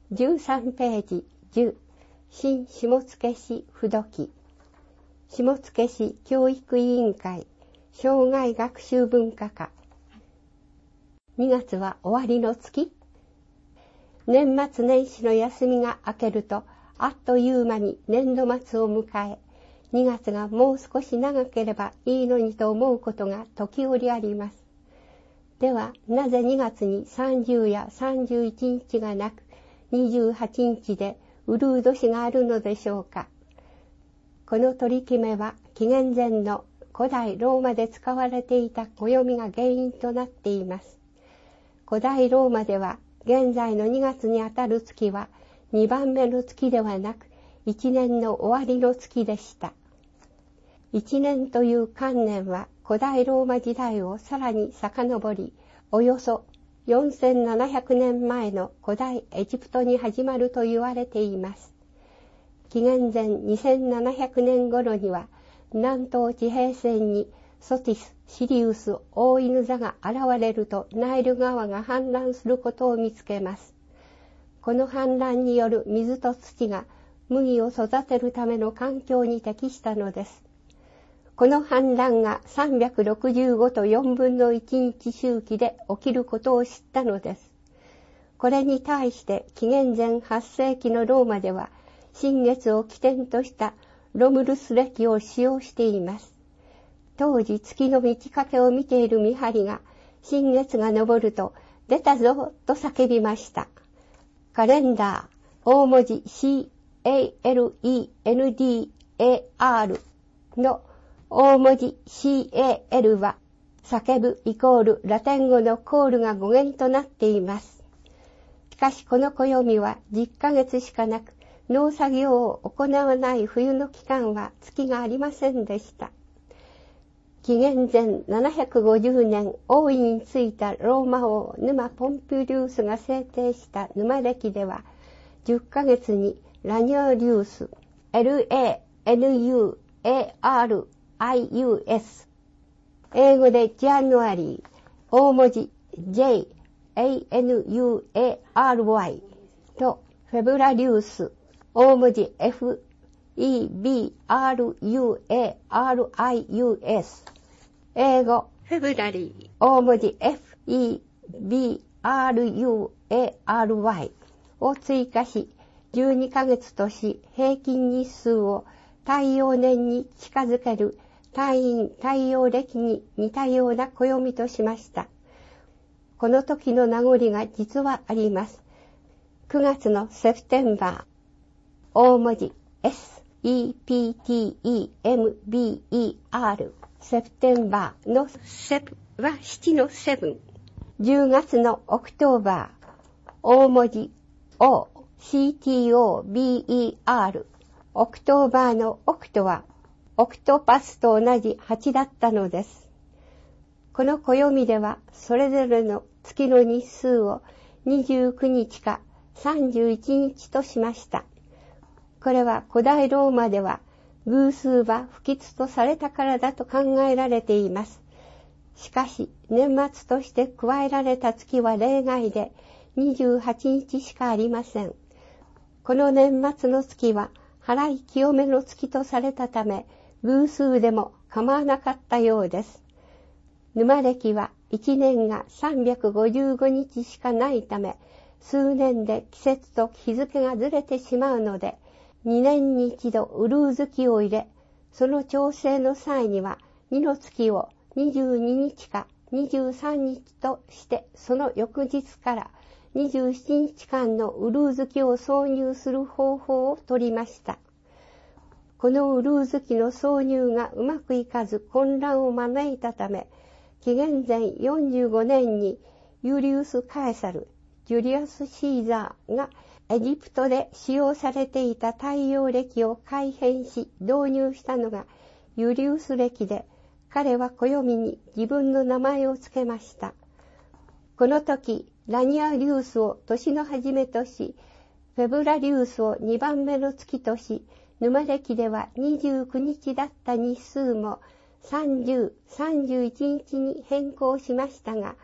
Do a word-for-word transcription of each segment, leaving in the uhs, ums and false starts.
じゅうさんページじゅう、新下野市不土記。下野市教育委員会生涯学習文化課。にがつは終わりの月。年末年始の休みが明けるとあっという間に年度末を迎え、にがつがもう少し長ければいいのにと思うことが時折あります。ではなぜにがつにさんじゅうやさんじゅういちにちがなくにじゅうはちにちでうるう年があるのでしょうか。この取り決めは紀元前の古代ローマで使われていた暦が原因となっています。古代ローマでは現在のにがつにあたる月はにばんめの月ではなくいちねんの終わりの月でした。いちねんという観念は古代ローマ時代をさらに遡り、およそよんせんななひゃくねんまえの古代エジプトに始まると言われています。紀元前にせんななひゃくねん頃には南東地平線にソティス、シリウス、大犬座が現れるとナイル川が氾濫することを見つけます。この氾濫による水と土が麦を育てるための環境に適したのです。この氾濫がさんびゃくろくじゅうごとよんぶんのいちにち周期で起きることを知ったのです。これに対して紀元前はっせいきのローマでは新月を起点としたロムルス暦を使用しています。当時月の満ち欠けを見ている見張りが新月が昇ると出たぞと叫びました。カレンダー大文字 シーエーエルイーエヌディーエーアール の大文字 シーエーエル は叫ぶイコールラテン語のコールが語源となっています。しかしこの暦はじゅっかげつしかなく農作業を行わない冬の期間は月がありませんでした。紀元前ななひゃくごじゅうねん王位についたローマ王ヌマ・ポンピリウスが制定したヌマ暦ではじゅっかげつにラニューリウス エルエーエヌユーエーアールアイユーエス 英語でジャヌアリー大文字 ジェイエーエヌユーエーアールワイ とフェブラリウス大文字 エフイービーアールユーエーアールアイユーエス 英語フェブラリー大文字 エフイービーアールユーエーアールワイ を追加しじゅうにかげつとし平均日数を太陽年に近づける太陰太陽暦に似たような暦としました。この時の名残が実はあります。くがつのセプテンバー大文字 エスイーピーティーイーエムビーイーアール セプテンバーのセプは七のセブン。じゅうがつのオクトーバー大文字 オーシーティーオービーイーアール オクトーバーのオクトはオクトパスと同じはちだったのです。この暦ではそれぞれの月の日数をにじゅうくにちかさんじゅういちにちとしました。これは古代ローマでは偶数は不吉とされたからだと考えられています。しかし年末として加えられた月は例外でにじゅうはちにちしかありません。この年末の月は払い清めの月とされたため偶数でも構わなかったようです。ヌマ暦はいちねんがさんびゃくごじゅうごにちしかないため数年で季節と日付がずれてしまうのでにねんに一度うるう月を入れ、その調整の際にはにの月をにじゅうににちかにじゅうさんにちとしてその翌日からにじゅうしちにちかんのうるう月を挿入する方法を取りました。このうるう月の挿入がうまくいかず混乱を招いたため、紀元前よんじゅうごねんにユリウス・カエサル、ジュリアス・シーザーがエジプトで使用されていた太陽暦を改変し導入したのがユリウス暦で、彼は暦に自分の名前を付けました。この時、ラニアリウスを年の初めとし、フェブラリウスをにばんめの月とし、ヌマ暦ではにじゅうくにちだった日数もさんじゅう、さんじゅういちにちに変更しましたが、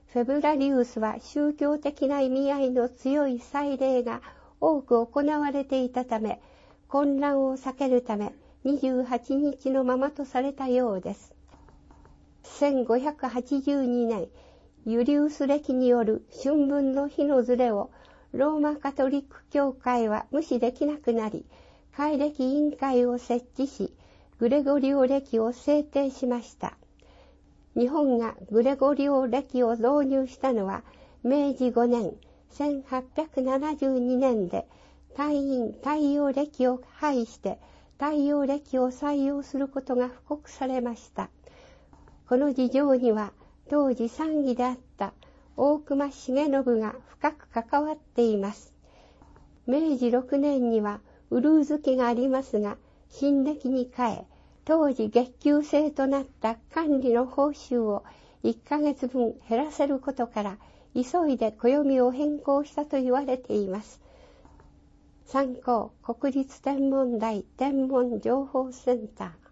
フェブラリウスは宗教的な意味合いの強い祭礼が多く行われていたため、混乱を避けるためにじゅうはちにちのままとされたようです。せんごひゃくはちじゅうにねん、ユリウス暦による春分の日のずれをローマカトリック教会は無視できなくなり、改暦委員会を設置し、グレゴリオ暦を制定しました。日本がグレゴリオ暦を導入したのはめいじごねん、せんはっぴゃくななじゅうにねんで、太陰太陽暦を廃して太陽暦を採用することが布告されました。この事情には当時参議であった大隈重信が深く関わっています。めいじろくねんにはウルー月がありますが、新暦に変え、当時月給制となった管理の報酬をいっかげつぶん減らせることから、急いで暦を変更したと言われています。参考、国立天文台天文情報センター。